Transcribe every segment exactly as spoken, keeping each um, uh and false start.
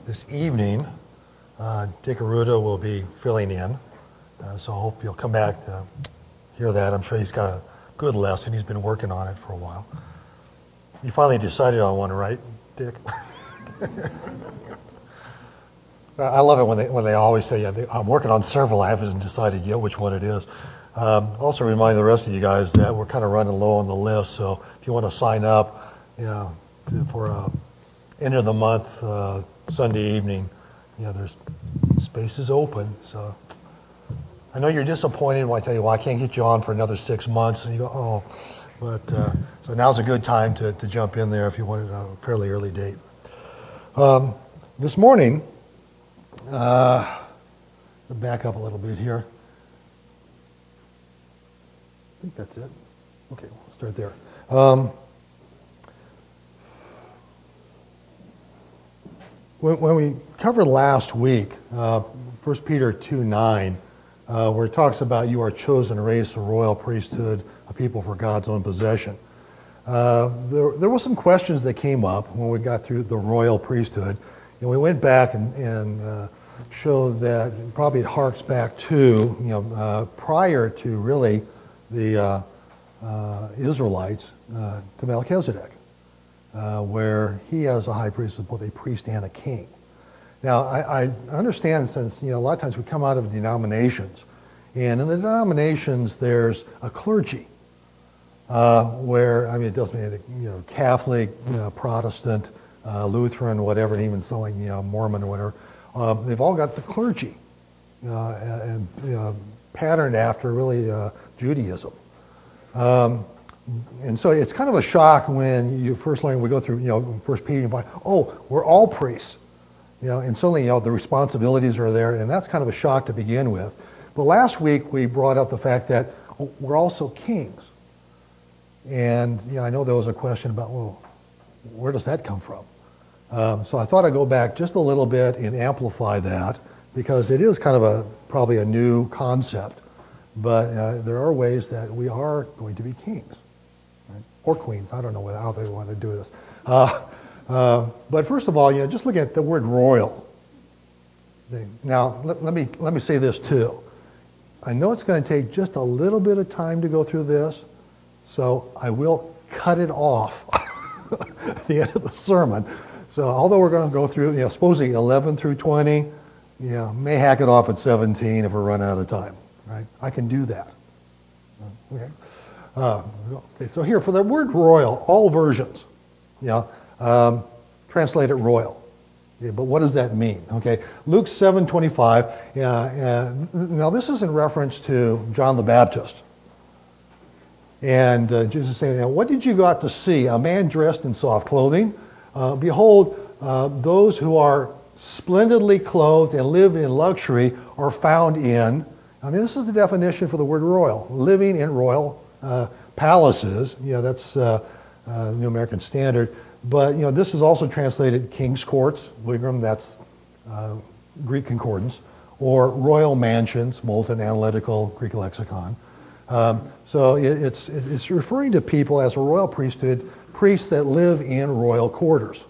this evening, uh, Dick Arruda will be filling in, uh, so I hope you'll come back to hear that. I'm sure he's got a good lesson. He's been working on it for a while. You finally decided on one, right, Dick? I love it when they when they always say, yeah, they, I'm working on several. I haven't decided yet which one it is. Um, also remind the rest of you guys that we're kind of running low on the list, so if you want to sign up, you know, to, for a end of the month uh, Sunday evening, you know, there's spaces open. So I know you're disappointed when I tell you, well, I can't get you on for another six months, and you go, oh, but uh, so now's a good time to to jump in there if you want it on a fairly early date. Um, this morning. Uh, back up a little bit here. I think that's it. Okay, we'll start there. Um, when, when we covered last week, uh, First Peter two nine, uh, where it talks about you are a chosen race, a royal priesthood, a people for God's own possession. Uh, there, there were some questions that came up when we got through the royal priesthood. And we went back and, and uh, showed that probably it harks back to, you know, uh, prior to really the uh, uh, Israelites, uh, to Melchizedek, uh, where he as a high priest is both a priest and a king. Now, I, I understand, since, you know, a lot of times we come out of denominations, and in the denominations there's a clergy, uh, where, I mean, it doesn't mean, you know, Catholic, you know, Protestant, Uh, Lutheran, whatever, and even something, you know, Mormon or whatever, uh, they've all got the clergy, uh, and you know, patterned after really uh, Judaism. Um, and so it's kind of a shock when you first learn, we go through, you know, First Peter, and find, oh, we're all priests, you know, and suddenly, you know, the responsibilities are there, and that's kind of a shock to begin with. But last week we brought up the fact that oh, we're also kings, and you know, I know there was a question about, well, where does that come from? Um, so I thought I'd go back just a little bit and amplify that, because it is kind of a probably a new concept, but uh, there are ways that we are going to be kings, right? Or queens. I don't know how they want to do this. Uh, uh, but first of all, you know, just look at the word royal. Now, let, let me let me say this too. I know it's going to take just a little bit of time to go through this, so I will cut it off at the end of the sermon. So although we're going to go through, you know, supposedly eleven through twenty, you know, may hack it off at seventeen if we run out of time, right? I can do that. Okay. Uh, okay. So here, for the word royal, all versions, you know, um, translate it royal. Yeah, but what does that mean? Okay. Luke seven twenty-five. Uh, uh, now this is in reference to John the Baptist. And uh, Jesus is saying, what did you go out to see? A man dressed in soft clothing? Uh, behold, uh, those who are splendidly clothed and live in luxury are found in, I mean, this is the definition for the word royal, living in royal uh, palaces. You know, that's uh, uh, New American Standard. But, you know, this is also translated king's courts, Wigram, that's uh, Greek concordance, or royal mansions, Moulton Analytical Greek Lexicon. Um, so it, it's it's referring to people as a royal priesthood, priests that live in royal quarters.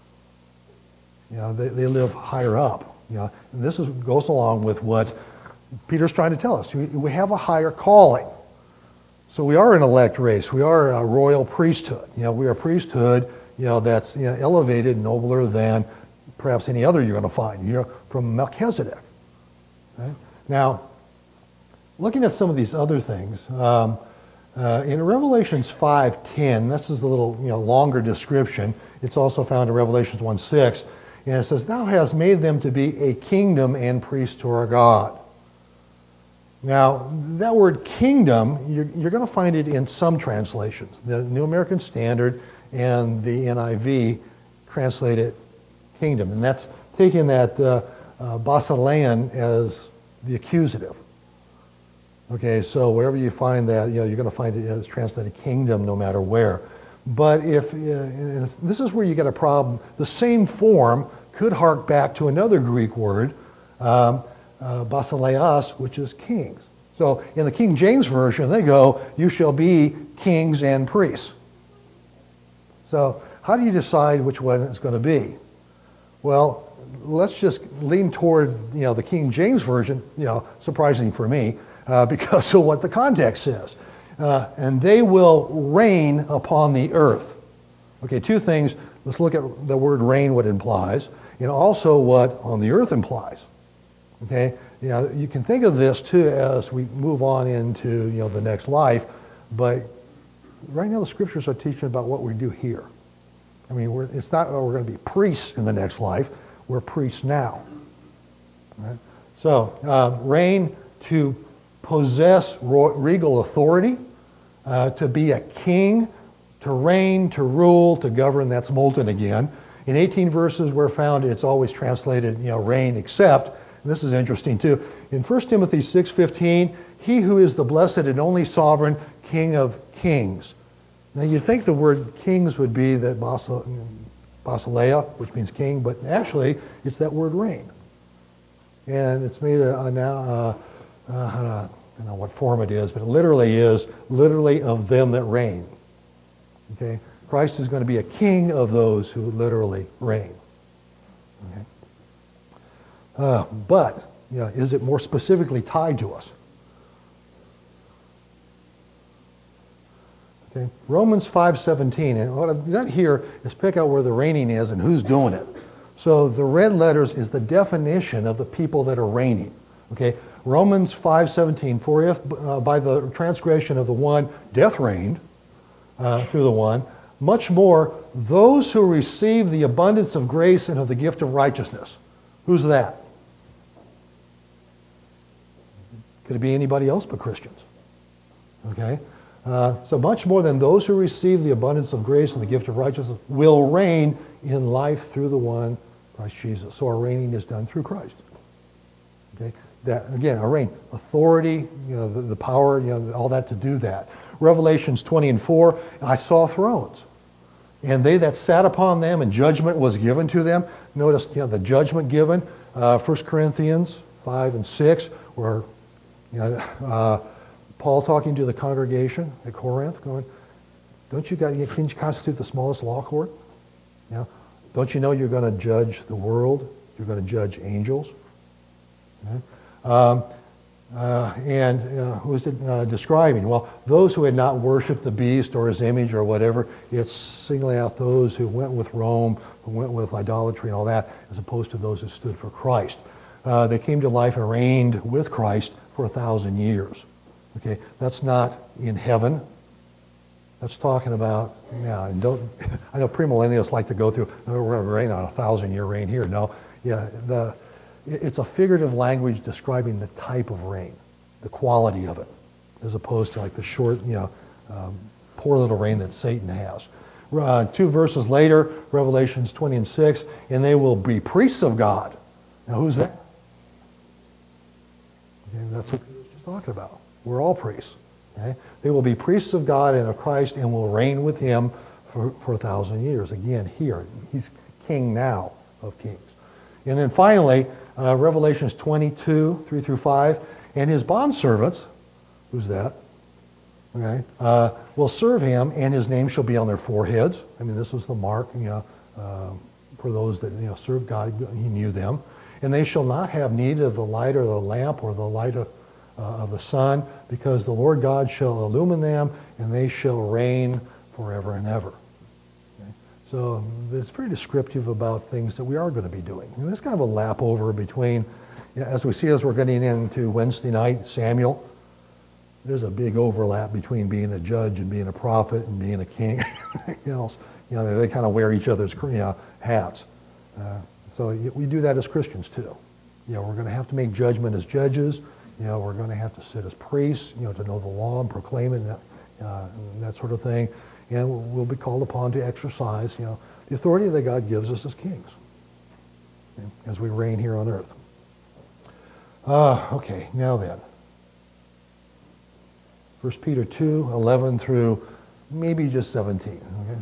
You know, they, they live higher up. You know, and this is, goes along with what Peter's trying to tell us. We, we have a higher calling. So we are an elect race. We are a royal priesthood. You know, we are a priesthood, you know, that's, you know, elevated, nobler than perhaps any other you're going to find. You're from Melchizedek. Right? Now, looking at some of these other things, um, uh, in Revelations five ten, this is a little, you know, longer description. It's also found in Revelations one six, and it says, "Thou hast made them to be a kingdom and priests to our God." Now, that word kingdom, you're, you're going to find it in some translations. The New American Standard and the N I V translate it kingdom, and that's taking that uh, uh, basilean as the accusative. Okay, so wherever you find that, you know, you're going to find it as translated kingdom no matter where. But if, uh, this is where you get a problem, the same form could hark back to another Greek word, um, uh, basileus, which is kings. So in the King James Version, they go, you shall be kings and priests. So how do you decide which one it's going to be? Well, let's just lean toward, you know, the King James Version, you know, surprising for me, uh, because of what the context says. Uh, and they will reign upon the earth. Okay, two things. Let's look at the word reign, what it implies, and also what on the earth implies. Okay, you know, you can think of this too as we move on into, you know, the next life, but right now the scriptures are teaching about what we do here. I mean, we're, it's not that we're going to be priests in the next life. We're priests now. Right? So, uh, reign, to possess regal authority, uh, to be a king, to reign, to rule, to govern. That's molten again. In eighteen verses we're found it's always translated, you know, reign, except, and this is interesting too, in First Timothy six fifteen, he who is the blessed and only sovereign King of kings. Now you'd think the word kings would be that basileia, which means king, but actually it's that word reign. And it's made a, a now, uh, uh, I don't know what form it is, but it literally is literally of them that reign. Okay, Christ is going to be a king of those who literally reign. Okay, uh, but you know, is it more specifically tied to us? Okay, Romans five seventeen, and what I've done here is pick out where the reigning is and who's doing it. So the red letters is the definition of the people that are reigning. Okay, Romans five seventeen, for if uh, by the transgression of the one death reigned uh, through the one, much more those who receive the abundance of grace and of the gift of righteousness. Who's that? Could it be anybody else but Christians? Okay, uh, so much more than those who receive the abundance of grace and the gift of righteousness will reign in life through the one, Christ Jesus. So our reigning is done through Christ. Okay, that again, our reign, authority, you know, the, the power, you know, all that to do that. Revelations twenty and four, I saw thrones, and they that sat upon them, and judgment was given to them. Notice, you know, the judgment given. Uh, First Corinthians five and six, where you know, uh, Paul talking to the congregation at Corinth, going, "Don't you got? Can you constitute the smallest law court? You know, don't you know you're going to judge the world? You're going to judge angels." Okay. Um, uh, and uh, who's it uh, describing? Well, those who had not worshipped the beast or his image or whatever. It's singling out those who went with Rome, who went with idolatry and all that, as opposed to those who stood for Christ. Uh, they came to life and reigned with Christ for a thousand years. Okay, that's not in heaven. That's talking about, yeah, and don't, I know premillennialists like to go through, oh, we're going to reign on a thousand year reign here. No, yeah, the, it's a figurative language describing the type of reign, the quality of it, as opposed to like the short, you know, um, poor little reign that Satan has. Uh, two verses later, Revelations twenty and six, and they will be priests of God. Now who's that? Okay, that's what he was just talking about. We're all priests. Okay? They will be priests of God and of Christ and will reign with him for, for a thousand years. Again, here, he's king now of kings. And then finally, uh, Revelations twenty-two, three through five, and his bondservants, who's that? Okay, uh, will serve him, and his name shall be on their foreheads. I mean, this was the mark, you know, uh, for those that, you know, serve God. He knew them. And they shall not have need of the light or the lamp or the light of, uh, of the sun, because the Lord God shall illumine them, and they shall reign forever and ever. Okay? So it's pretty descriptive about things that we are going to be doing. And there's kind of a lap over between, you know, as we see as we're getting into Wednesday night, Samuel, there's a big overlap between being a judge and being a prophet and being a king. Everything else, you know, they, they kind of wear each other's, you know, hats. Uh, so we do that as Christians too. You know, we're going to have to make judgment as judges. You know, we're going to have to sit as priests, you know, to know the law and proclaim it and that, uh, and that sort of thing. And we'll be called upon to exercise, you know, the authority that God gives us as kings, okay, as we reign here on earth. Uh, okay, now then. First Peter two, eleven through maybe just seventeen. Okay,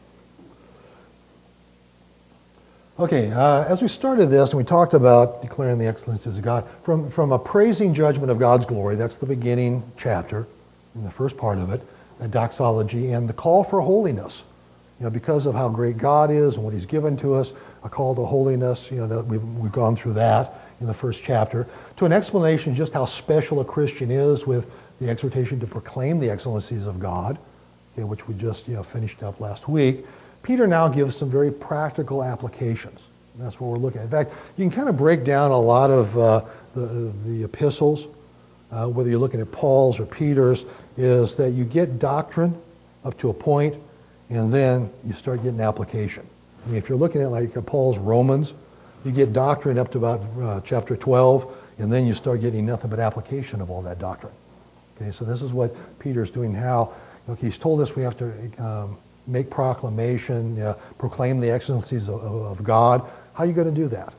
okay uh, as we started this and we talked about declaring the excellencies of God, from, from a praising judgment of God's glory, that's the beginning chapter, in the first part of it, a doxology, and the call for holiness You know, because of how great God is and what he's given to us, a call to holiness, you know, that we've, we've gone through that in the first chapter, to an explanation just how special a Christian is with the exhortation to proclaim the excellencies of God, okay, which we just you know, finished up last week. Peter now gives some very practical applications. And that's what we're looking at. In fact, you can kind of break down a lot of uh, the, the epistles, uh, whether you're looking at Paul's or Peter's, is that you get doctrine up to a point, and then you start getting application. I mean, if you're looking at like Paul's Romans, you get doctrine up to about uh, chapter twelve, and then you start getting nothing but application of all that doctrine. Okay, so this is what Peter's doing. How okay, he's told us we have to um, make proclamation, uh, proclaim the excellencies of, of God. How are you going to do that?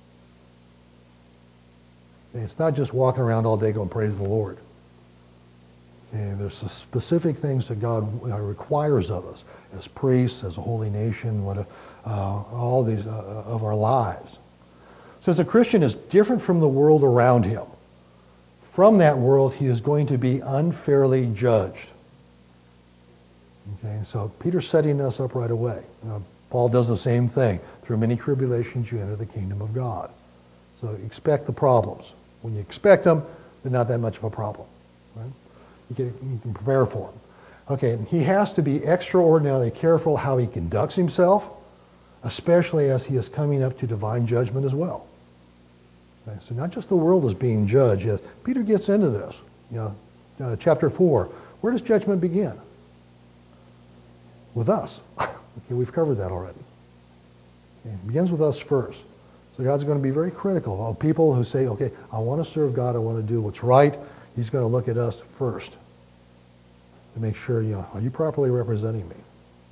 Okay, it's not just walking around all day going praise the Lord. Okay, there's specific things that God requires of us as priests, as a holy nation, what, uh, all these uh, of our lives. So as a Christian is different from the world around him. From that world, he is going to be unfairly judged. Okay, so Peter's setting us up right away. Uh, Paul does the same thing. Through many tribulations, you enter the kingdom of God. So expect the problems. When you expect them, they're not that much of a problem. Right? You can, you can prepare for them. Okay, and he has to be extraordinarily careful how he conducts himself, especially as he is coming up to divine judgment as well. Okay, so not just the world is being judged. Yes, Peter gets into this. You know, uh, chapter four. Where does judgment begin? With us. Okay, we've covered that already. Okay, it begins with us first. So God's going to be very critical of people who say, okay, I want to serve God, I want to do what's right. He's going to look at us first to make sure, you know, are you properly representing me?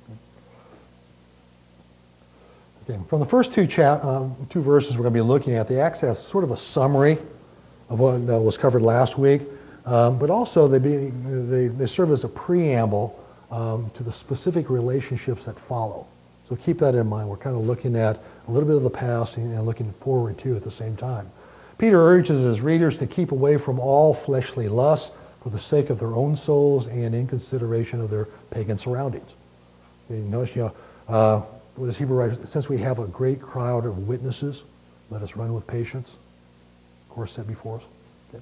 Okay, from the first two chat, um, two verses we're going to be looking at, the Acts has sort of a summary of what uh, was covered last week, um, but also they, be, they, they serve as a preamble um, to the specific relationships that follow. So keep that in mind. We're kind of looking at a little bit of the past and looking forward too at the same time. Peter urges his readers to keep away from all fleshly lusts for the sake of their own souls and in consideration of their pagan surroundings. Okay, notice, you know, uh, what does Hebrew writer, since we have a great crowd of witnesses, let us run with patience. Course set before us. Okay.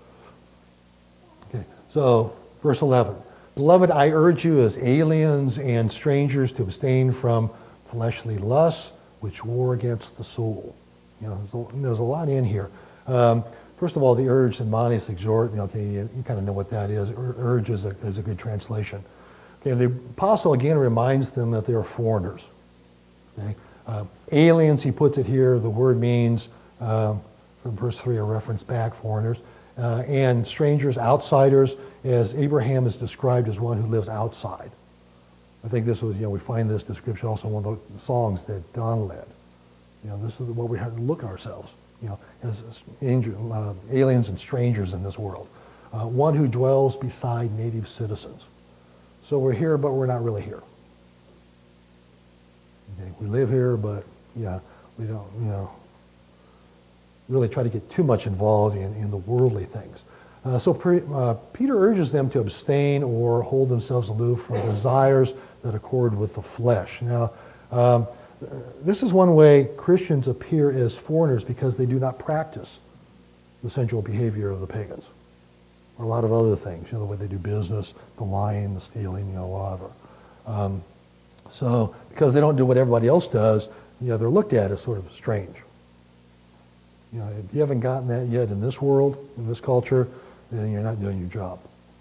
Okay. So, verse eleven. Beloved, I urge you as aliens and strangers to abstain from fleshly lusts, which war against the soul. You know, there's a, there's a lot in here. Um, first of all, the urge, admonish, exhort. You know, okay, you, you kind of know what that is. Ur- urge is a, is a good translation. Okay, the apostle again reminds them that they are foreigners. Okay, uh, aliens, he puts it here. The word means uh, from verse three, a reference back, foreigners, uh, and strangers, outsiders, as Abraham is described as one who lives outside. I think this was, you know, we find this description also in one of the songs that Don led. You know, this is what we have to look at ourselves, you know, as angel, uh, aliens and strangers in this world. Uh, one who dwells beside native citizens. So we're here, but we're not really here. Okay, we live here, but yeah, we don't, you know, really try to get too much involved in, in the worldly things. Uh, so pre, uh, Peter urges them to abstain or hold themselves aloof from desires that accord with the flesh. Now, um, this is one way Christians appear as foreigners because they do not practice the sensual behavior of the pagans, or a lot of other things, you know, the way they do business, the lying, the stealing, you know, whatever. Um, so, because they don't do what everybody else does, you know, they're looked at as sort of strange. You know, if you haven't gotten that yet in this world, in this culture, then you're not doing your job.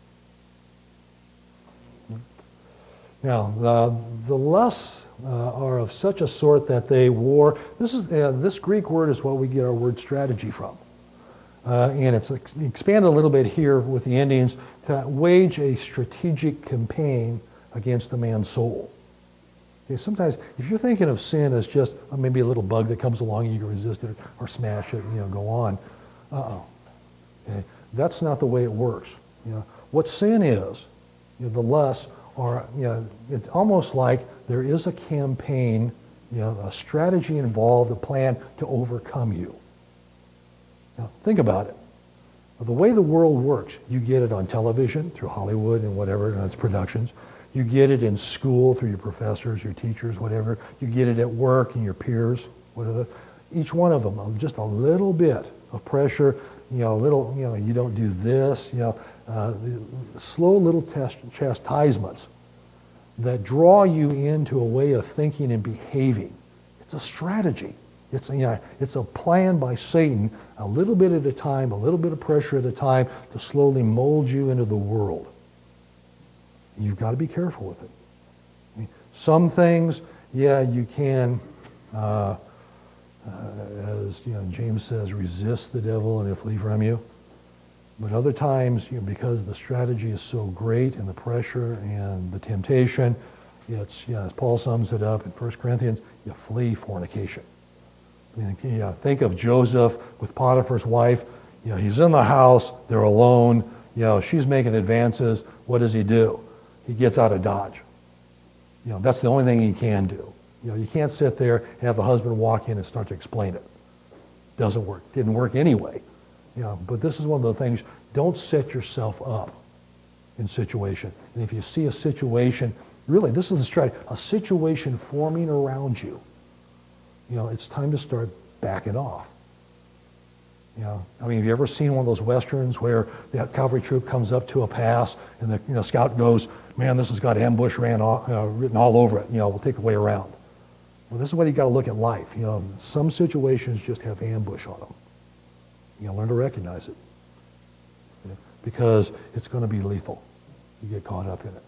Now, the, the lusts uh, are of such a sort that they war. This is uh, this Greek word is what we get our word strategy from, uh, and it's ex- expanded a little bit here with the Indians to wage a strategic campaign against a man's soul. Okay, sometimes, if you're thinking of sin as just uh, maybe a little bug that comes along and you can resist it or smash it, you know, go on. Uh-oh. Okay. That's not the way it works. You know, what sin is, you know, the lusts are, you know, it's almost like there is a campaign, you know, a strategy involved, a plan to overcome you. Now, think about it. The way the world works, you get it on television through Hollywood and whatever, and its productions. You get it in school through your professors, your teachers, whatever. You get it at work and your peers, whatever. Each one of them, just a little bit of pressure, you know, a little, you know, you don't do this, you know, uh, slow little test, chastisements that draw you into a way of thinking and behaving. It's a strategy. It's, you know, it's a plan by Satan, a little bit at a time, a little bit of pressure at a time to slowly mold you into the world. You've got to be careful with it. I mean, some things, yeah, you can, uh, uh, as you know, James says, resist the devil and he'll flee from you. But other times, you know, because the strategy is so great and the pressure and the temptation, it's, you know, as Paul sums it up in First Corinthians, you flee fornication. I mean, you know, think of Joseph with Potiphar's wife. You know, he's in the house, they're alone, you know, she's making advances. What does he do? He gets out of Dodge. You know, that's the only thing he can do. You know, you can't sit there and have the husband walk in and start to explain it. Doesn't work. Didn't work anyway. You know, but this is one of the things, don't set yourself up in situation. And if you see a situation, really, this is the strategy, a situation forming around you, you know, it's time to start backing off. You know, I mean, have you ever seen one of those westerns where the cavalry troop comes up to a pass and the you know, scout goes, man, this has got ambush ran all, uh, written all over it. You know, we'll take the way around. Well, this is the way you got to look at life. You know, some situations just have ambush on them. You know, learn to recognize it, you know, because it's going to be lethal. You get caught up in it.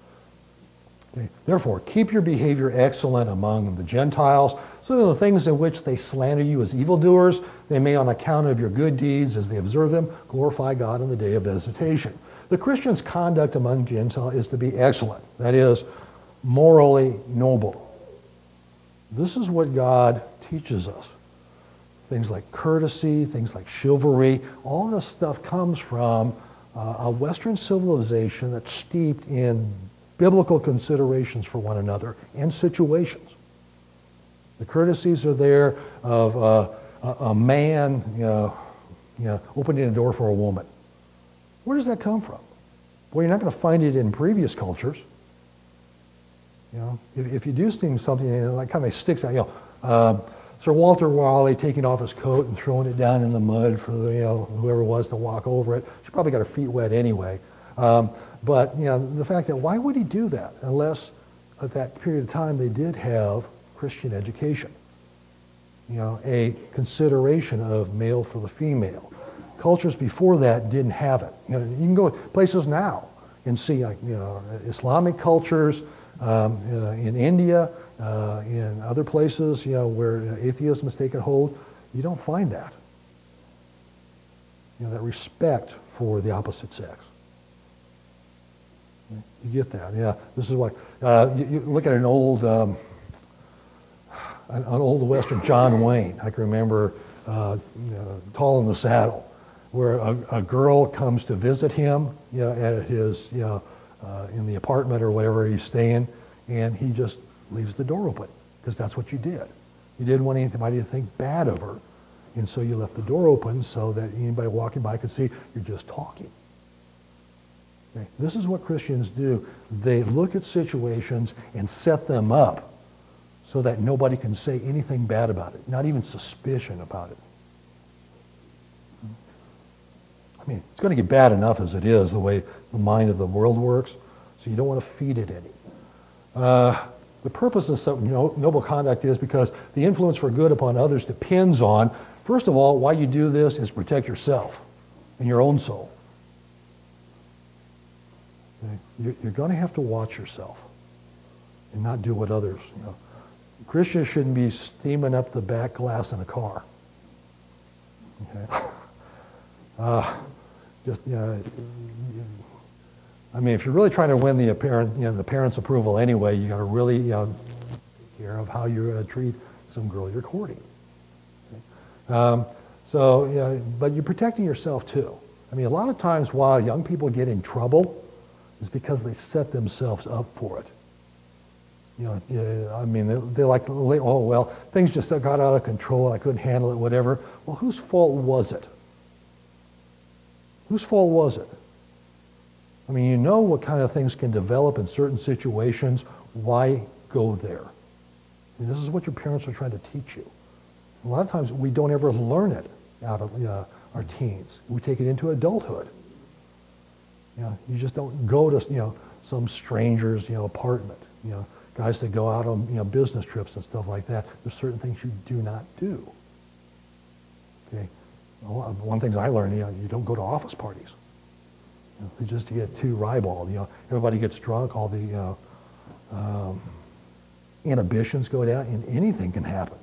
Okay. Therefore, keep your behavior excellent among the Gentiles, so that the things in which they slander you as evildoers, they may, on account of your good deeds, as they observe them, glorify God in the day of visitation. The Christian's conduct among Gentiles is to be excellent. That is, morally noble. This is what God teaches us. Things like courtesy, things like chivalry, all this stuff comes from uh, a Western civilization that's steeped in biblical considerations for one another and situations. The courtesies are there of uh, a, a man, you know, you know, opening a door for a woman. Where does that come from? Well, you're not going to find it in previous cultures. You know, if, if you do see something and that kind of sticks out, you know, uh, Sir Walter Raleigh taking off his coat and throwing it down in the mud for the, you know, whoever it was to walk over it. She probably got her feet wet anyway. Um, but you know, the fact that why would he do that unless at that period of time they did have Christian education? You know, a consideration of male for the female. Cultures before that didn't have it. You know, you can go places now and see, like, you know, Islamic cultures um, uh, in India, uh, in other places, you know, where atheism has taken hold. You don't find that. You know, that respect for the opposite sex. You get that, yeah. This is why uh, you, you look at an old, um, an, an old Western, John Wayne. I can remember uh, you know, Tall in the Saddle, where a, a girl comes to visit him, you know, at his, you know, uh, in the apartment or whatever he's staying, and he just leaves the door open because that's what you did. You didn't want anybody to think bad of her, and so you left the door open so that anybody walking by could see you're just talking. Okay. This is what Christians do. They look at situations and set them up so that nobody can say anything bad about it, not even suspicion about it. I mean, it's going to get bad enough as it is, the way the mind of the world works, so you don't want to feed it any. Uh, the purpose of some noble conduct is because the influence for good upon others depends on, first of all, why you do this is protect yourself and your own soul. Okay? You're going to have to watch yourself and not do what others, you know. Christians shouldn't be steaming up the back glass in a car. Okay? Uh, just, you know, I mean, if you're really trying to win the parent, you know, the parents' approval anyway, you got to really, you know, take care of how you're going to treat some girl you're courting. Okay? Um, so, you know, but you're protecting yourself too. I mean, a lot of times why young people get in trouble is because they set themselves up for it. You know, yeah, I mean, they, they like, oh, well, things just got out of control and I couldn't handle it, whatever. Well, whose fault was it? Whose fault was it? I mean, you know what kind of things can develop in certain situations. Why go there? I mean, this is what your parents are trying to teach you. A lot of times we don't ever learn it out of uh, our teens. We take it into adulthood. You know, you just don't go to, you know, some stranger's, you know, apartment. You know, guys that go out on, you know, business trips and stuff like that. There's certain things you do not do. Okay. Well, one of the things I learned, you know, you don't go to office parties. You know, just to get too ribald. You know, everybody gets drunk. All the uh, um, inhibitions go down, and anything can happen.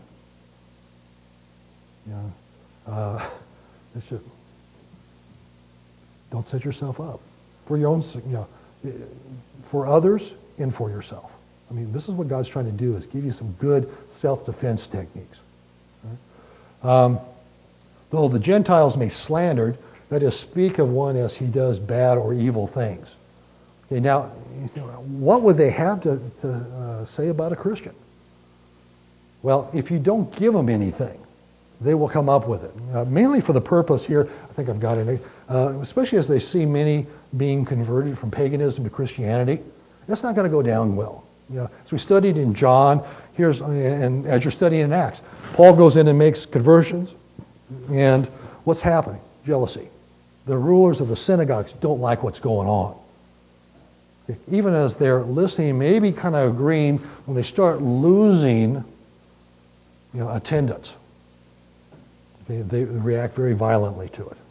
You know, uh, it's just don't set yourself up for your own, you know, for others and for yourself. I mean, this is what God's trying to do, is give you some good self-defense techniques. Right? Um, though the Gentiles may slander, that is, speak of one as he does bad or evil things. Okay, now, what would they have to, to uh, say about a Christian? Well, if you don't give them anything, they will come up with it. Uh, mainly for the purpose here, I think I've got it, uh, especially as they see many being converted from paganism to Christianity, that's not going to go down well. You know, as we studied in John, here's, and as you're studying in Acts, Paul goes in and makes conversions, and what's happening? Jealousy. The rulers of the synagogues don't like what's going on. Okay. Even as they're listening, maybe kind of agreeing, when they start losing, you know, attendance, okay, they react very violently to it.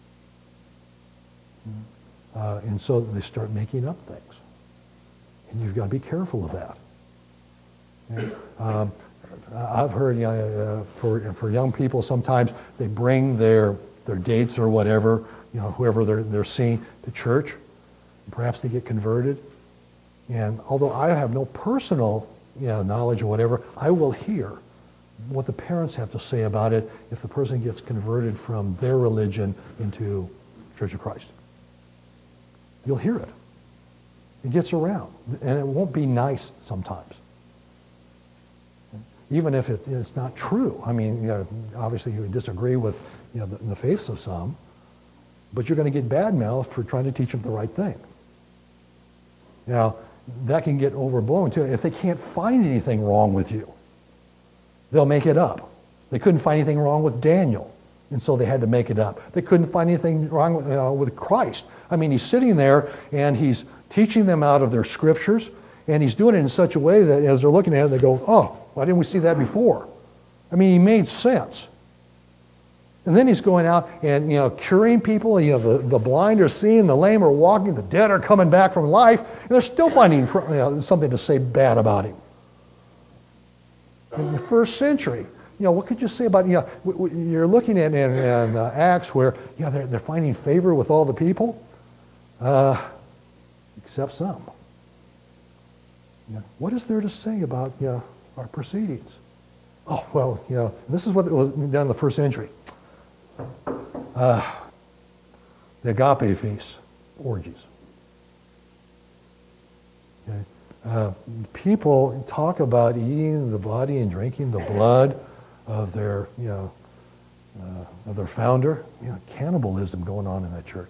Uh, and so they start making up things. And you've got to be careful of that. Okay? Um, I've heard, you know, uh, for, for young people, sometimes they bring their, their dates or whatever, you know, whoever they're, they're seeing to church. Perhaps they get converted. And although I have no personal, you know, knowledge or whatever, I will hear what the parents have to say about it if the person gets converted from their religion into Church of Christ. You'll hear it. It gets around, and it won't be nice sometimes. Even if it, it's not true. I mean, you know, obviously you would disagree with, you know, the, the faiths of some, but you're going to get bad-mouthed for trying to teach them the right thing. Now, that can get overblown too. If they can't find anything wrong with you, they'll make it up. They couldn't find anything wrong with Daniel, and so they had to make it up. They couldn't find anything wrong with, uh, with Christ. I mean, he's sitting there, and he's teaching them out of their scriptures, and he's doing it in such a way that as they're looking at it, they go, oh, why didn't we see that before? I mean, he made sense. And then he's going out and, you know, curing people. You know, the, the blind are seeing, the lame are walking, the dead are coming back from life, and they're still finding, you know, something to say bad about him. In the first century, you know, what could you say about, you know, w- w- you're looking at in, in uh, Acts where, you know, they're, they're finding favor with all the people, uh, except some. You know, what is there to say about, you know, our proceedings? Oh, well, you know, this is what was done in the first century. Uh, the agape feast, orgies. Okay. Uh, people talk about eating the body and drinking the blood of their, you know, uh, of their founder. You know, cannibalism going on in that church.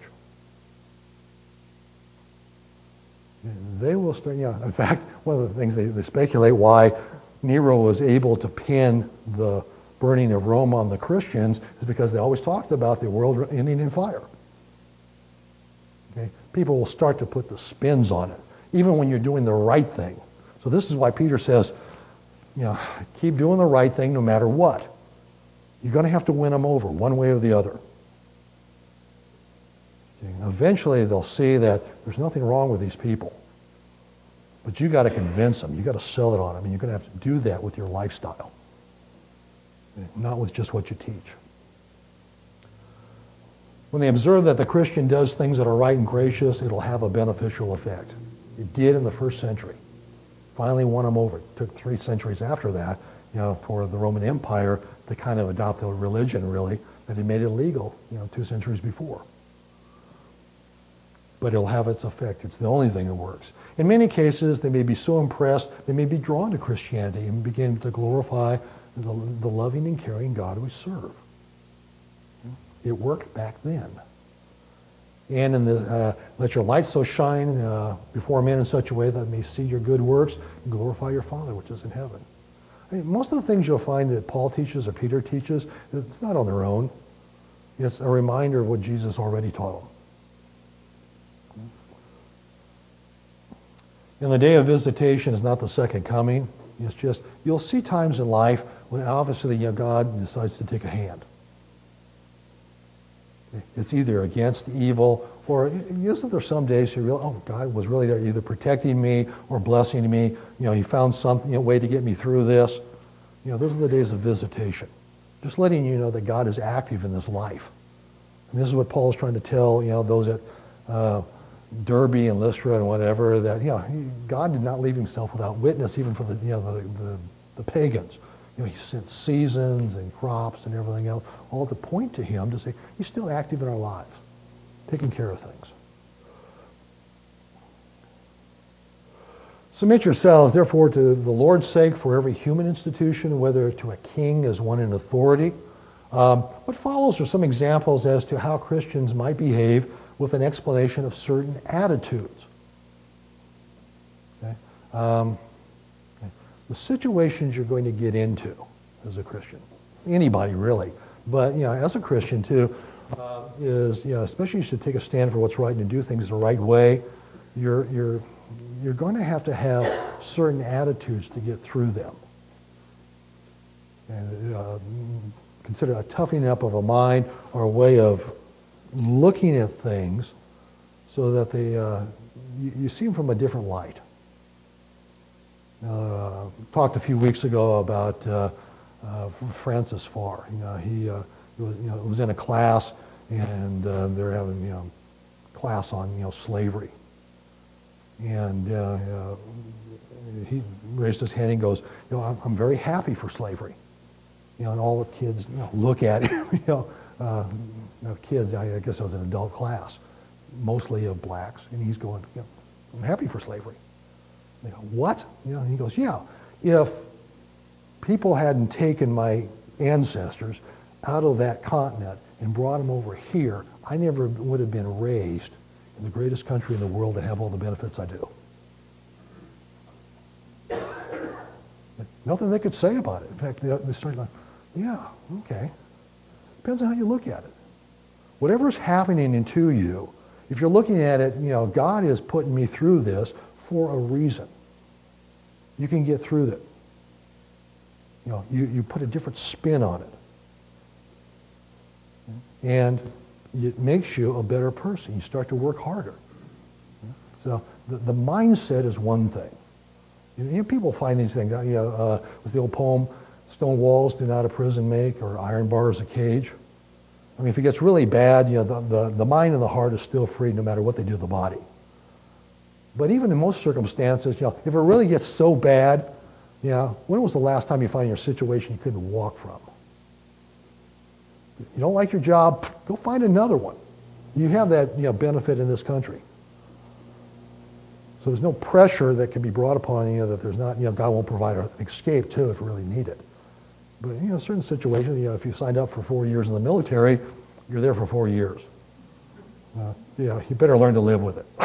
They will start, you know, in fact, one of the things they, they speculate why Nero was able to pin the burning of Rome on the Christians is because they always talked about the world ending in fire. Okay? People will start to put the spins on it, even when you're doing the right thing. So this is why Peter says, you know, keep doing the right thing no matter what. You're going to have to win them over one way or the other. Okay? Eventually they'll see that there's nothing wrong with these people. But you got to convince them. You got to sell it on them. And you're going to have to do that with your lifestyle, not with just what you teach. When they observe that the Christian does things that are right and gracious, it'll have a beneficial effect. It did in the first century. Finally won them over. It took three centuries after that, you know, for the Roman Empire to kind of adopt a religion, really, that had made it legal, you know, two centuries before. But it'll have its effect. It's the only thing that works. In many cases, they may be so impressed, they may be drawn to Christianity and begin to glorify the, the loving and caring God we serve. It worked back then. And in the, uh, let your light so shine uh, before men in such a way that they may see your good works and glorify your Father which is in heaven. I mean, most of the things you'll find that Paul teaches or Peter teaches, it's not on their own. It's a reminder of what Jesus already taught them. And the day of visitation is not the second coming. It's just, you'll see times in life when obviously, you know, God decides to take a hand. It's either against evil, or isn't there some days you realize, oh, God was really there either protecting me or blessing me. You know, he found some you know, way to get me through this. You know, those are the days of visitation. Just letting you know that God is active in this life. And this is what Paul is trying to tell, you know, those at uh, Derbe and Lystra and whatever, that, you know, he, God did not leave himself without witness, even for the, you know, the, the, the pagans. You know, he sent seasons and crops and everything else, all to point to him to say, he's still active in our lives, taking care of things. Submit yourselves, therefore, to the Lord's sake for every human institution, whether to a king as one in authority. Um, what follows are some examples as to how Christians might behave with an explanation of certain attitudes. Okay? Um, the situations you're going to get into as a Christian, anybody really, but you know, as a Christian too, uh, is you know, especially you should take a stand for what's right and do things the right way. You're you're you're going to have to have certain attitudes to get through them. And uh, consider a toughening up of a mind or a way of looking at things so that they uh, you, you see them from a different light. Uh, talked a few weeks ago about uh, uh, Francis Farr. You know, he uh, was, you know, was in a class, and uh, they're having you know class on you know slavery, and uh, uh, he raised his hand and goes, you know, I'm, I'm very happy for slavery. You know, and all the kids you know, look at him. You know, uh, you know, kids. I, I guess it was an adult class, mostly of blacks, and he's going, you know, I'm happy for slavery. They go, what? You know, and he goes, yeah, if people hadn't taken my ancestors out of that continent and brought them over here, I never would have been raised in the greatest country in the world to have all the benefits I do. Nothing they could say about it. In fact, they, they started like, yeah, okay. Depends on how you look at it. Whatever's happening into you, if you're looking at it, you know, God is putting me through this for a reason. You can get through it. You know, you, you put a different spin on it. And it makes you a better person. You start to work harder. So the, the mindset is one thing. You know, people find these things, you know, uh, with the old poem, stone walls do not a prison make, or iron bars a cage. I mean, if it gets really bad, you know, the, the, the mind and the heart is still free no matter what they do to the body. But even in most circumstances, you know, if it really gets so bad, you know, when was the last time you found your situation you couldn't walk from? You don't like your job, go find another one. You have that you know, benefit in this country. So there's no pressure that can be brought upon you that there's not, you know, God won't provide an escape too if you really need it. But you know, certain situations, you know, if you signed up for four years in the military, you're there for four years. Uh, yeah, you better learn to live with it.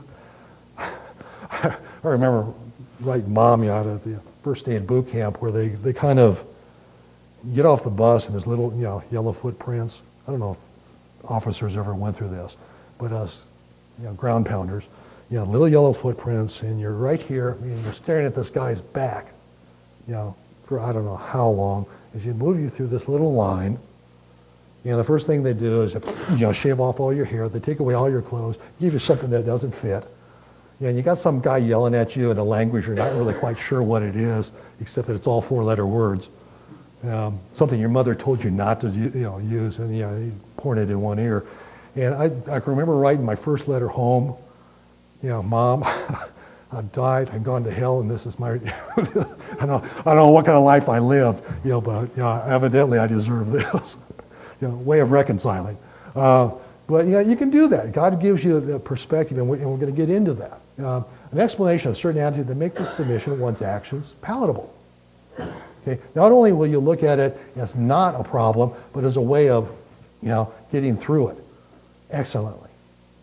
I remember writing Mommy out of the first day in boot camp where they, they kind of get off the bus and there's little, you know, yellow footprints. I don't know if officers ever went through this, but us, you know, ground pounders, you know, little yellow footprints, and you're right here, and you're staring at this guy's back, you know, for I don't know how long, as you move you through this little line. You know, the first thing they do is, you know, shave off all your hair, they take away all your clothes, give you something that doesn't fit. You know, you got some guy yelling at you in a language you're not really quite sure what it is, except that it's all four-letter words. Um, something your mother told you not to, you know, use, and you know, you pouring it in one ear. And I, I can remember writing my first letter home. You know, Mom, I've died, I've gone to hell, and this is my, I don't know, I don't know what kind of life I lived, you know, but you know, evidently I deserve this. You know, way of reconciling. Uh, but you know, you can do that. God gives you the perspective, and, we, and we're going to get into that. Uh, an explanation of certain attitude that make the submission of one's actions palatable. Okay, not only will you look at it as not a problem, but as a way of, you know, getting through it excellently.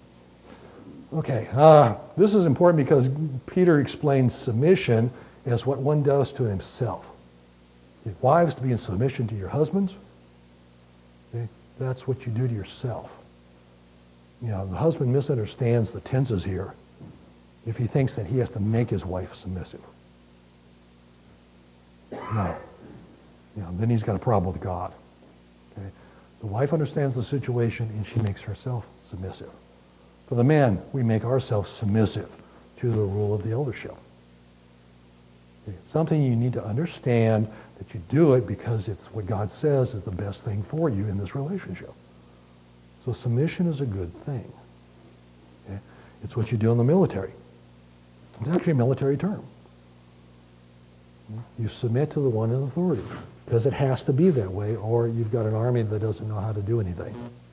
Okay, uh, this is important because Peter explains submission as what one does to himself. Okay, wives, to be in submission to your husbands. Okay, that's what you do to yourself. You know, the husband misunderstands the tenses here if he thinks that he has to make his wife submissive. No. You know, then he's got a problem with God. Okay? The wife understands the situation and she makes herself submissive. For the men, we make ourselves submissive to the rule of the eldership. Okay? Something you need to understand that you do it because it's what God says is the best thing for you in this relationship. So submission is a good thing. Okay? It's what you do in the military. It's actually a military term. You submit to the one in authority because it has to be that way, or you've got an army that doesn't know how to do anything.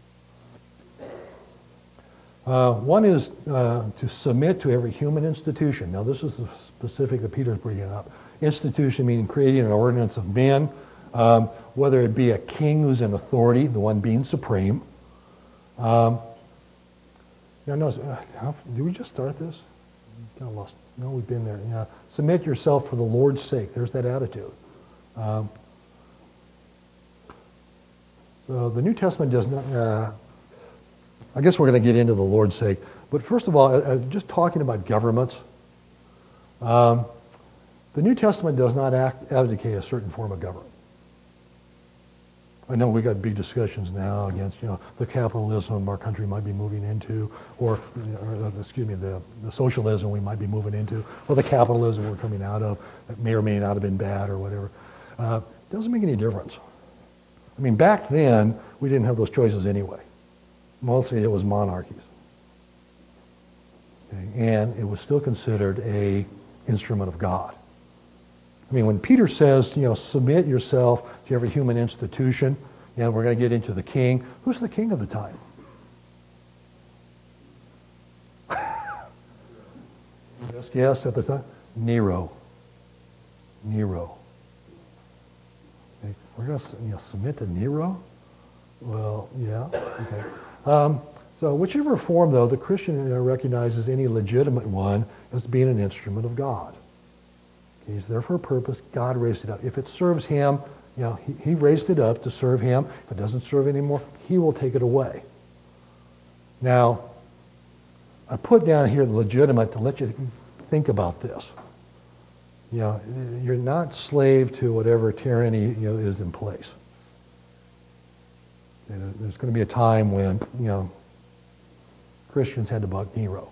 Uh, one is uh, to submit to every human institution. Now, this is the specific that Peter's bringing up. Institution meaning creating an ordinance of men, um, whether it be a king who's in authority, the one being supreme. Um, yeah, no, uh, how, did we just start this? Kind of lost. No, we've been there. Yeah. Submit yourself for the Lord's sake. There's that attitude. Um, so the New Testament does not, uh, I guess we're going to get into the Lord's sake. But first of all, uh, just talking about governments, um, the New Testament does not act, advocate a certain form of government. I know we got big discussions now against, you know, the capitalism our country might be moving into, or, or excuse me, the, the socialism we might be moving into, or the capitalism we're coming out of that may or may not have been bad or whatever. Uh, doesn't make any difference. I mean, back then, we didn't have those choices anyway. Mostly it was monarchies. Okay? And it was still considered a instrument of God. I mean, when Peter says, you know, submit yourself to every human institution, and we're going to get into the king. Who's the king of the time? Just guess at the time? Nero. Nero. Okay. We're going to, you know, submit to Nero? Well, yeah. Okay. Um, so whichever form, though, the Christian recognizes any legitimate one as being an instrument of God. He's there for a purpose. God raised it up. If it serves him, you know, he, he raised it up to serve him. If it doesn't serve anymore, he will take it away. Now, I put down here legitimate to let you think about this. You know, you're not slave to whatever tyranny, you know, is in place. And there's going to be a time when, you know, Christians had to buck Nero.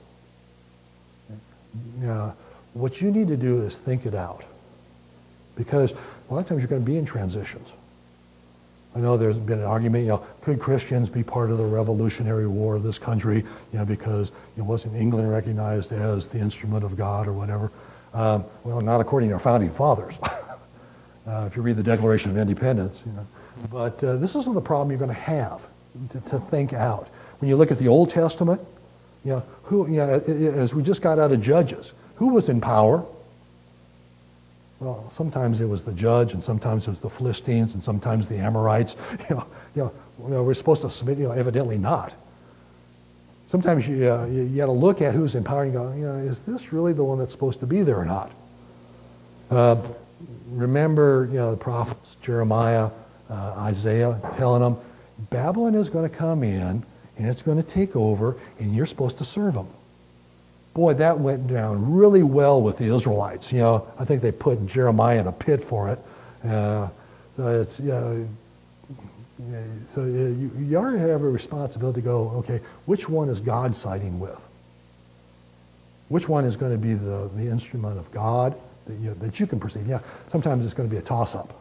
Now, what you need to do is think it out. Because a lot of times you're going to be in transitions. I know there's been an argument, you know, could Christians be part of the Revolutionary War of this country, you know, because it wasn't England recognized as the instrument of God or whatever. Um, well, not according to our founding fathers. uh, if you read the Declaration of Independence, you know. But uh, this isn't the problem you're going to have to, to think out. When you look at the Old Testament, you know, who, you know, as we just got out of Judges, who was in power? Well, sometimes it was the judge, and sometimes it was the Philistines, and sometimes the Amorites. You know, you know, you know we're supposed to submit. You know, evidently not. Sometimes you uh, you, you got to look at who's in power and go, you know, is this really the one that's supposed to be there or not? Uh, remember, you know, the prophets Jeremiah, uh, Isaiah, telling them Babylon is going to come in and it's going to take over, and you're supposed to serve them. Boy, that went down really well with the Israelites. You know, I think they put Jeremiah in a pit for it. Uh, so it's, you know, so you, you already have a responsibility to go, okay, which one is God siding with? Which one is going to be the, the instrument of God that you, that you can perceive? Yeah, sometimes it's going to be a toss-up.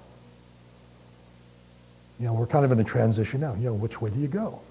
You know, we're kind of in a transition now. You know, which way do you go?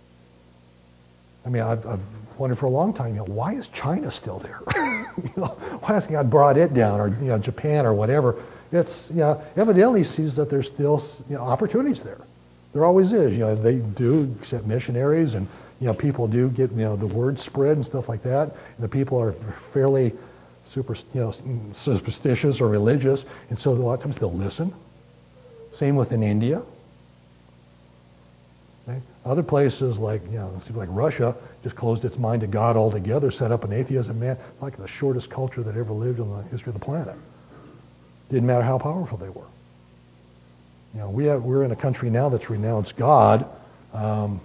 I mean, I've, I've wondered for a long time, you know, why is China still there? you know, why hasn't God brought it down, or, you know, Japan or whatever? It's, you know, evidently sees that there's still, you know, opportunities there. There always is. You know, they do accept missionaries, and, you know, people do get, you know, the word spread and stuff like that. And the people are fairly super, you know, superstitious or religious, and so a lot of times they'll listen. Same with in India. Okay? Other places like, you know, it seems like Russia just closed its mind to God altogether, set up an atheism, man, like the shortest culture that ever lived in the history of the planet. Didn't matter how powerful they were. You know, we have, we're in a country now that's renounced God. Um,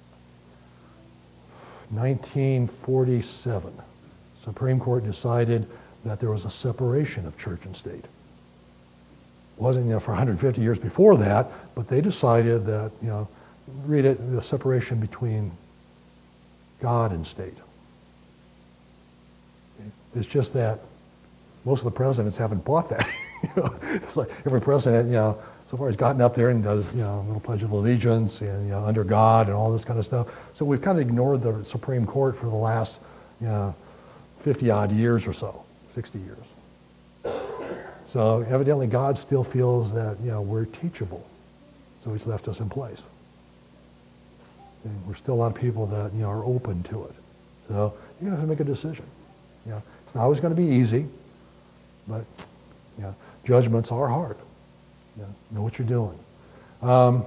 nineteen forty-seven, Supreme Court decided that there was a separation of church and state. It wasn't, you know, for one hundred fifty years before that, but they decided that, you know, read it, the separation between God and state. It's just that most of the presidents haven't bought that. You know, it's like every president, you know, so far has gotten up there and does, you know, a little Pledge of Allegiance and, you know, under God and all this kind of stuff. So we've kind of ignored the Supreme Court for the last, you know, fifty odd years or so, sixty years. So evidently God still feels that, you know, we're teachable. So he's left us in place. And we're still a lot of people that, you know, are open to it. So you're going to have to make a decision. You know, it's not always going to be easy, but, you know, judgments are hard. You know, know what you're doing. Um,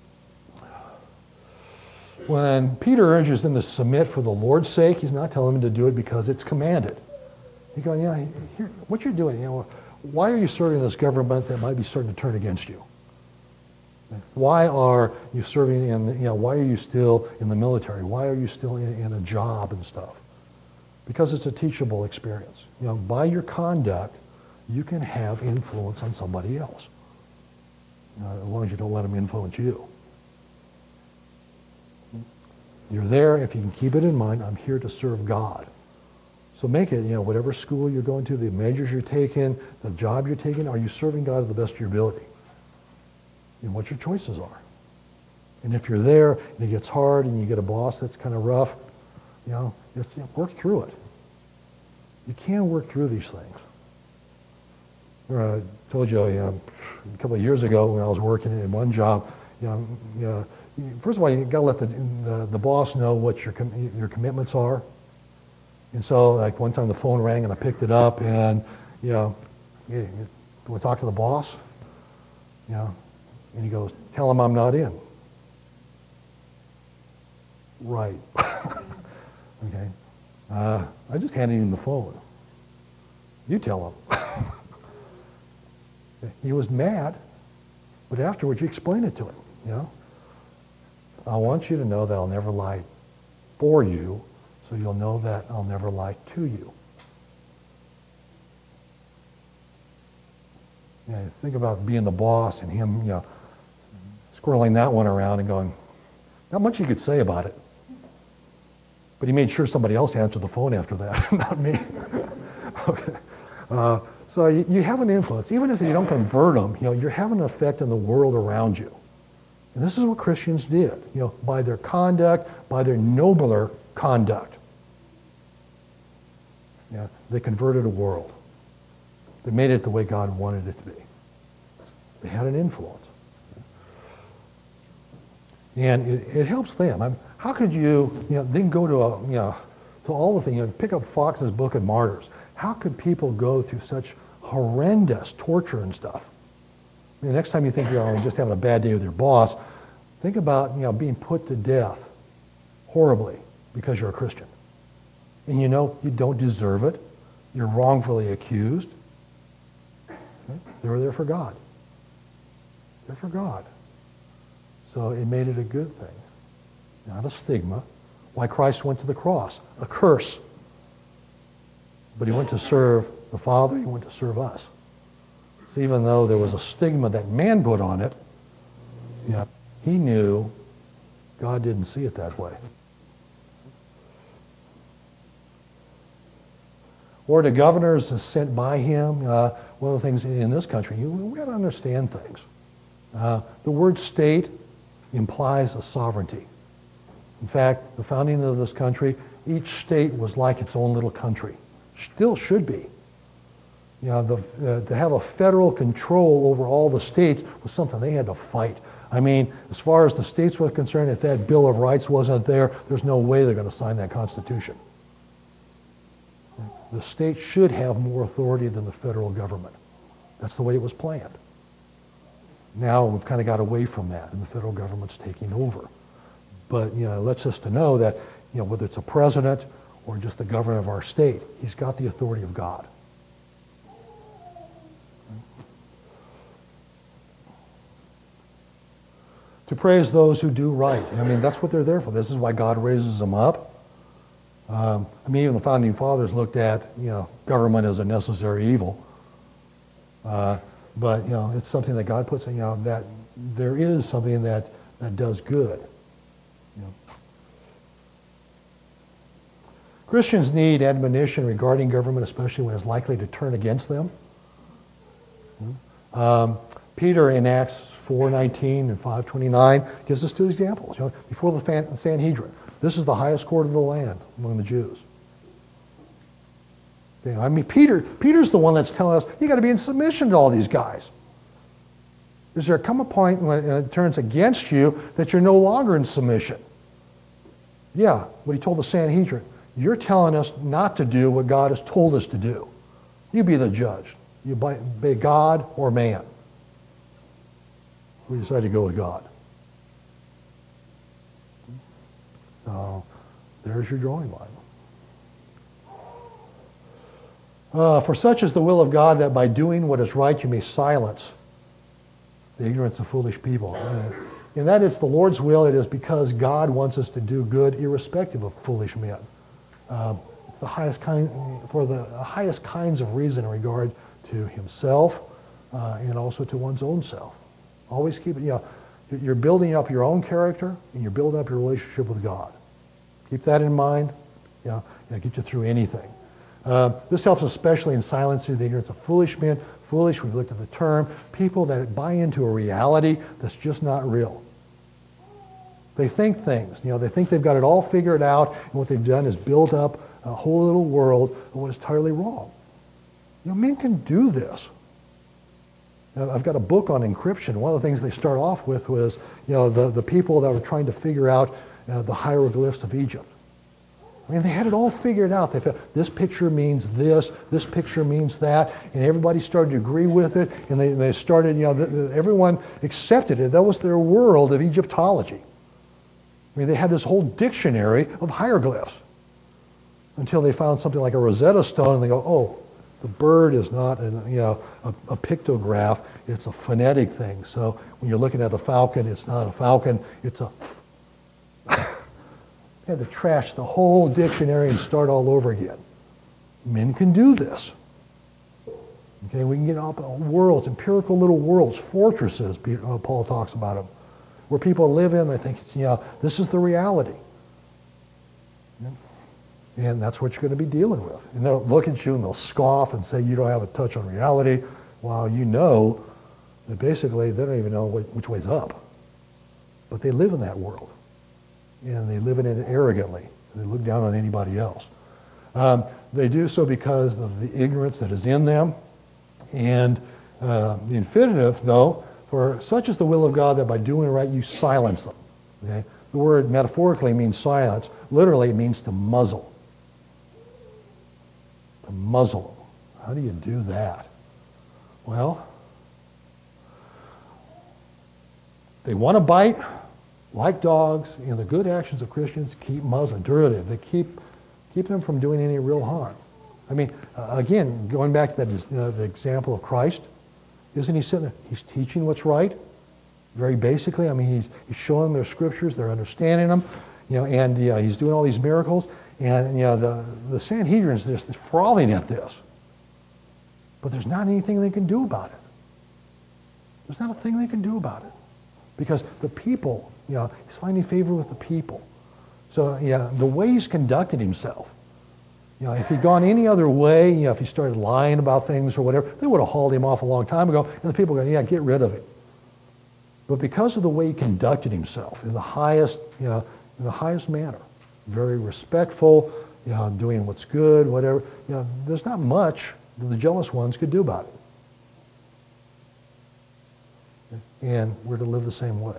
when Peter urges them to submit for the Lord's sake, he's not telling them to do it because it's commanded. He's going, yeah, here, what you're doing, you know, why are you serving this government that might be starting to turn against you? Why are you serving in, you know, why are you still in the military? Why are you still in, in a job and stuff? Because it's a teachable experience. You know, by your conduct, you can have influence on somebody else. Uh, as long as you don't let them influence you. You're there, if you can keep it in mind, I'm here to serve God. So make it, you know, whatever school you're going to, the measures you're taking, the job you're taking, are you serving God to the best of your ability? And what your choices are. And if you're there and it gets hard and you get a boss that's kind of rough, you know, just, you know, work through it. You can work through these things. I told you, you know, a couple of years ago when I was working in one job, you know, you know first of all, you got to let the, the the boss know what your com- your commitments are. And so, like one time, the phone rang and I picked it up, and you know, you, you want to talk to the boss? You know, and he goes, "Tell him I'm not in." Right. Okay. Uh, I just handed him the phone. You tell him. He was mad, but afterwards you explain it to him. You know, I want you to know that I'll never lie for you, so you'll know that I'll never lie to you. You know, think about being the boss and him, you know, squirreling that one around and going, not much you could say about it. But he made sure somebody else answered the phone after that, not me. Okay. Uh, so you, you have an influence. Even if you don't convert them, you know, you're having an effect in the world around you. And this is what Christians did, you know, by their conduct, by their nobler conduct. Yeah, they converted a world. They made it the way God wanted it to be. They had an influence. And it, it helps them. I mean, how could you, you know, then go to a, you know, to all the things, you know, pick up Fox's Book of Martyrs. How could people go through such horrendous torture and stuff? I mean, the next time you think you're just having a bad day with your boss, think about, you know, being put to death horribly because you're a Christian. And you know you don't deserve it. You're wrongfully accused. Okay? They were there for God. They're for God. So it made it a good thing, not a stigma. Why Christ went to the cross, a curse. But he went to serve the Father, he went to serve us. So even though there was a stigma that man put on it, yeah, he knew God didn't see it that way. Or the governors sent by him, uh, one of the things in this country, you, we got to understand things. Uh, the word state implies a sovereignty. In fact, the founding of this country, each state was like its own little country. Still should be. You know, the, uh, to have a federal control over all the states was something they had to fight. I mean, as far as the states were concerned, if that Bill of Rights wasn't there, there's no way they're going to sign that Constitution. The state should have more authority than the federal government. That's the way it was planned. Now we've kind of got away from that, and the federal government's taking over. but you know, it lets us to know that you know, whether it's a president or just the governor of our state, he's got the authority of God. To praise those who do right. I mean, that's what they're there for. This is why God raises them up. Um, I mean, even the founding fathers looked at, you know, government as a necessary evil. Uh, but, you know, it's something that God puts in, you know, that there is something that, that does good. You know. Christians need admonition regarding government, especially when it's likely to turn against them. Um, Peter in Acts four nineteen and five twenty-nine gives us two examples. You know, before the Sanhedrin, this is the highest court of the land among the Jews. Okay, I mean, Peter, Peter's the one that's telling us you got to be in submission to all these guys. Is there come a point when it turns against you that you're no longer in submission? Yeah, what he told the Sanhedrin. You're telling us not to do what God has told us to do. You be the judge. You obey God or man. We decided to go with God. So there's your drawing line. Uh, for such is the will of God that by doing what is right you may silence the ignorance of foolish people. Uh, and that it's the Lord's will. It is because God wants us to do good irrespective of foolish men. Uh, it's the highest kind, for the highest kinds of reason in regard to himself uh, and also to one's own self. Always keep it, you know, you're building up your own character and you're building up your relationship with God. Keep that in mind. You know, it'll get you through anything. Uh, this helps especially in silencing the ignorance of foolish men. Foolish, we've looked at the term, people that buy into a reality that's just not real. They think things, you know, they think they've got it all figured out, and what they've done is build up a whole little world of what is entirely wrong. You know, men can do this. I've got a book on encryption. One of the things they start off with was, you know, the, the people that were trying to figure out uh, the hieroglyphs of Egypt. I mean, they had it all figured out. They felt, this picture means this, this picture means that, and everybody started to agree with it, and they, they started, you know, the, the, everyone accepted it. That was their world of Egyptology. I mean, they had this whole dictionary of hieroglyphs until they found something like a Rosetta Stone, and they go, oh, the bird is not an, you know, a, a pictograph, it's a phonetic thing. So when you're looking at a falcon, it's not a falcon, it's a... They had to trash the whole dictionary and start all over again. Men can do this. Okay, we can get up worlds, empirical little worlds, fortresses, Paul talks about them, where people live in, they think, you know, this is the reality. And that's what you're going to be dealing with. And they'll look at you and they'll scoff and say you don't have a touch on reality, while you know that basically they don't even know which way's up. But they live in that world. And they live in it arrogantly. They look down on anybody else. Um, they do so because of the ignorance that is in them. And uh, the infinitive, though, for such is the will of God that by doing right you silence them. Okay? The word metaphorically means silence. Literally it means to muzzle. To muzzle them. How do you do that? Well, they want to bite, like dogs, and the good actions of Christians keep muzzling, derivative. They keep keep them from doing any real harm. I mean, uh, again, going back to that uh, the example of Christ, isn't he sitting there? He's teaching what's right, very basically. I mean, he's he's showing them their scriptures, they're understanding them, you know, and uh, he's doing all these miracles. And you know, the, the Sanhedrin's just frothing at this. But there's not anything they can do about it. There's not a thing they can do about it. Because the people, you know, he's finding favor with the people. So yeah, the way he's conducted himself, you know, if he'd gone any other way, you know, if he started lying about things or whatever, they would have hauled him off a long time ago, and the people go, yeah, get rid of him. But because of the way he conducted himself in the highest, you know, in the highest manner, very respectful, you know, doing what's good, whatever. You know, there's not much that the jealous ones could do about it. And we're to live the same way.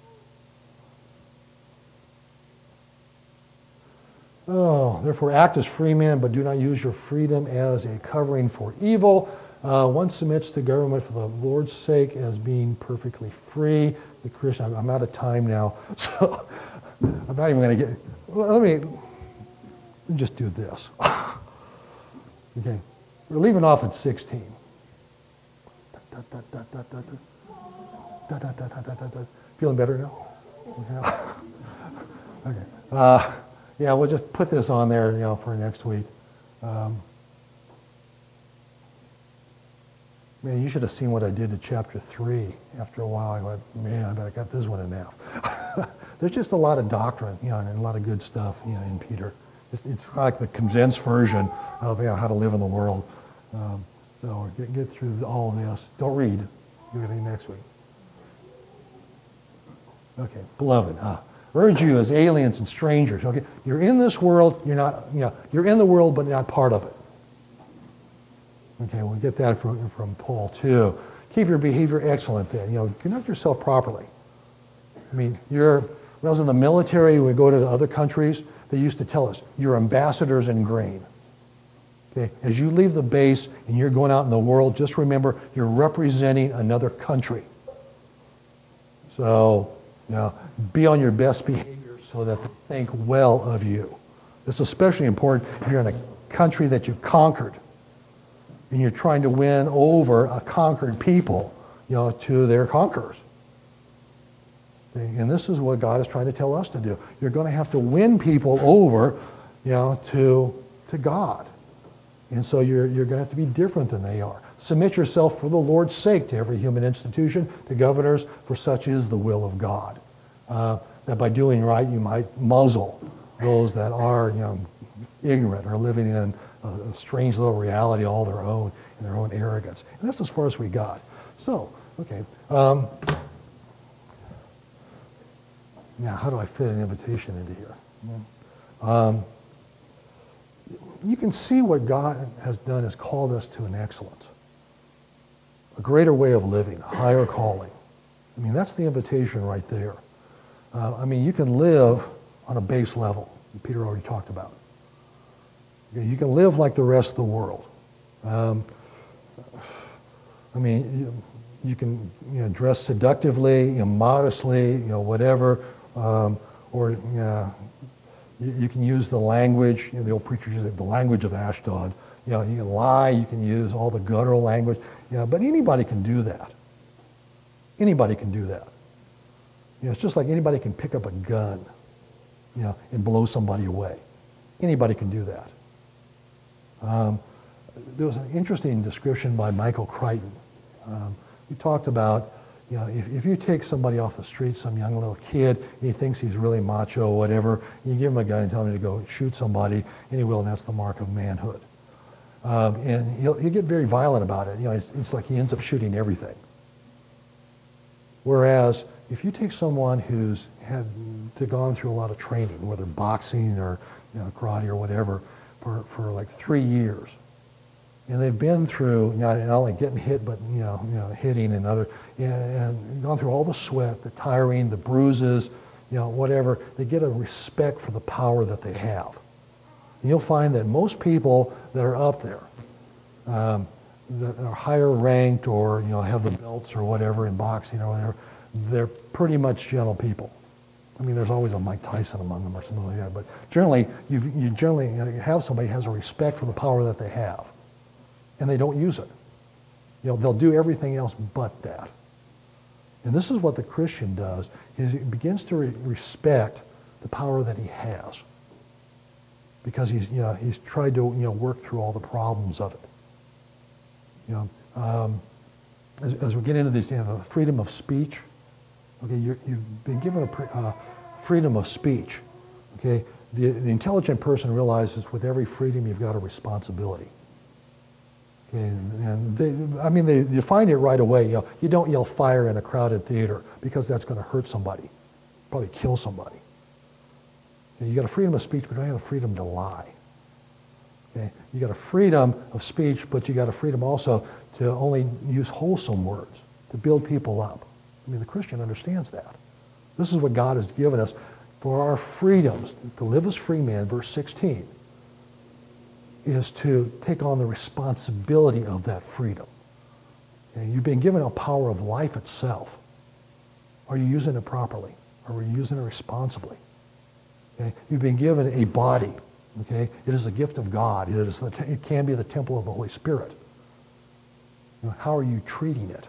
Oh, therefore act as free men, but do not use your freedom as a covering for evil. Uh, one submits to government for the Lord's sake as being perfectly free. The Christian, I'm out of time now, so I'm not even going to get, well, let me, let me just do this. Okay, we're leaving off at sixteen. Feeling better now? Okay. Uh, yeah, we'll just put this on there, you know, for next week. Um, man, you should have seen what I did to chapter three. After a while, I went, man, I bet I got this one in half. There's just a lot of doctrine, you know, and a lot of good stuff, you know, in Peter. It's, it's like the condensed version of, you know, how to live in the world. Um, so get, get through all of this. Don't read. You're going to next week. Okay, beloved, uh, urge you as aliens and strangers. Okay, you're in this world. You're not. You know, you're in the world, but not part of it. Okay, we'll get that from from Paul too. Keep your behavior excellent. Then, you know, conduct yourself properly. I mean, you're. When I was in the military, we go to the other countries. They used to tell us, you're ambassadors in grain. Okay, as you leave the base and you're going out in the world, just remember you're representing another country. So. You know, be on your best behavior so that they think well of you. This is especially important if you're in a country that you've conquered and you're trying to win over a conquered people, you know, to their conquerors. Okay? And this is what God is trying to tell us to do. You're going to have to win people over, you know, to to God. And so you're you're going to have to be different than they are. Submit yourself for the Lord's sake to every human institution, to governors, for such is the will of God. Uh, that by doing right, you might muzzle those that are, you know, ignorant or living in a, a strange little reality all their own, in their own arrogance. And that's as far as we got. So, okay. Um, now, how do I fit an invitation into here? Um, you can see what God has done is called us to an excellence. A greater way of living, a higher calling. I mean, that's the invitation right there. Uh, I mean, you can live on a base level, Peter already talked about. Okay, you can live like the rest of the world. Um, I mean, you, you can, you know, dress seductively, you know, modestly, you know, whatever, um, or you, know, you, you can use the language. You know, the old preachers use the language of Ashdod. You know, you can lie. You can use all the guttural language. Yeah, but anybody can do that. Anybody can do that. You know, it's just like anybody can pick up a gun, you know, and blow somebody away. Anybody can do that. Um, there was an interesting description by Michael Crichton. Um, he talked about, you know, if, if you take somebody off the street, some young little kid, and he thinks he's really macho or whatever, you give him a gun and tell him to go shoot somebody, and he will, and that's the mark of manhood. Um, and he'll, he'll get very violent about it. You know, it's, it's like he ends up shooting everything. Whereas, if you take someone who's had to gone through a lot of training, whether boxing or, you know, karate or whatever, for, for like three years, and they've been through, you know, not only getting hit, but, you know, you know hitting and other, and, and gone through all the sweat, the tiring, the bruises, you know, whatever, they get a respect for the power that they have. And you'll find that most people that are up there, um, that are higher ranked or, you know, have the belts or whatever in boxing or whatever, they're pretty much gentle people. I mean, there's always a Mike Tyson among them or something like that, but generally, you you generally have somebody who has a respect for the power that they have, and they don't use it. You know, they'll do everything else but that. And this is what the Christian does, is he begins to re- respect the power that he has, because he's, you know, he's tried to, you know, work through all the problems of it. You know, um, as, as we get into this, you know, the freedom of speech. Okay, you're, you've been given a pre, uh, freedom of speech. Okay, the, the intelligent person realizes with every freedom you've got a responsibility. Okay, and, and they, I mean, they, you find it right away. You know, you don't yell fire in a crowded theater because that's going to hurt somebody, probably kill somebody. Okay, you got a freedom of speech, but you don't have a freedom to lie. Okay, you got a freedom of speech, but you got a freedom also to only use wholesome words to build people up. I mean, the Christian understands that. This is what God has given us for our freedoms. To live as free man, verse sixteen, is to take on the responsibility of that freedom. Okay? You've been given a power of life itself. Are you using it properly? Are we using it responsibly? Okay? You've been given a body. Okay? It is a gift of God. It, is the te- it can be the temple of the Holy Spirit. You know, how are you treating it?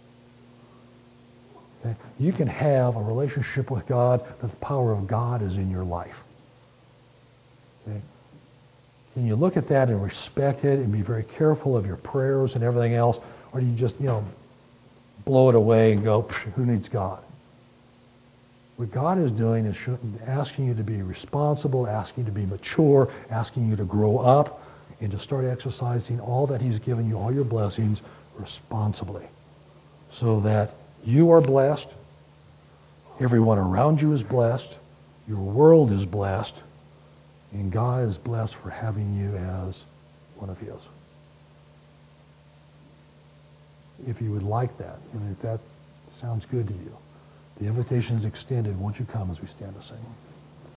Okay? You can have a relationship with God that the power of God is in your life. Okay? Can you look at that and respect it and be very careful of your prayers and everything else? Or do you just, you know, blow it away and go, who needs God? What God is doing is asking you to be responsible, asking you to be mature, asking you to grow up, and to start exercising all that he's given you, all your blessings, responsibly. So that you are blessed, everyone around you is blessed, your world is blessed, and God is blessed for having you as one of his. If you would like that, and if that sounds good to you, the invitation is extended. Won't you come as we stand to sing?